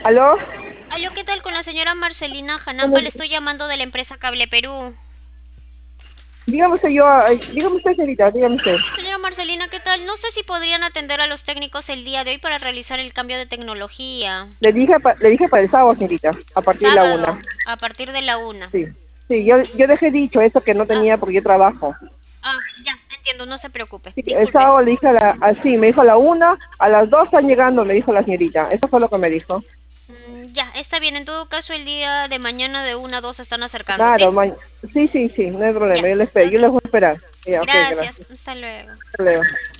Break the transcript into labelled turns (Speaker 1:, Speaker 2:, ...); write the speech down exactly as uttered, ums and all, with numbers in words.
Speaker 1: ¿Aló?
Speaker 2: Aló, ¿qué tal con la señora Marcelina Janampa? Le
Speaker 1: Bueno,
Speaker 2: estoy llamando de la empresa Cable Perú.
Speaker 1: dígame usted, yo, ay, dígame usted, señorita, dígame usted.
Speaker 2: Señora Marcelina, ¿qué tal? No sé si podrían atender a los técnicos el día de hoy para realizar el cambio de tecnología.
Speaker 1: Le dije, pa- le dije para el sábado, señorita, a partir de la una.
Speaker 2: Sábado, a partir de la una.
Speaker 1: Sí, sí, yo, yo dejé dicho eso que no
Speaker 2: Ah,
Speaker 1: tenía porque yo trabajo.
Speaker 2: ah, ya, entiendo, no se preocupe.
Speaker 1: Sí, el
Speaker 2: Disculpe.
Speaker 1: sábado le dije a la, así, me dijo a la una, a las dos están llegando, me dijo la señorita. Eso fue lo que me dijo.
Speaker 2: Mm, ya, está bien. En todo caso, el día de mañana de una a dos se están acercando, ¿sí?
Speaker 1: Claro, ma- sí, sí, sí, no hay
Speaker 2: Ya.
Speaker 1: problema, yo le espero, yo les voy a esperar. Ya, ok,
Speaker 2: Gracias.
Speaker 1: gracias.
Speaker 2: Hasta luego.
Speaker 1: Hasta luego.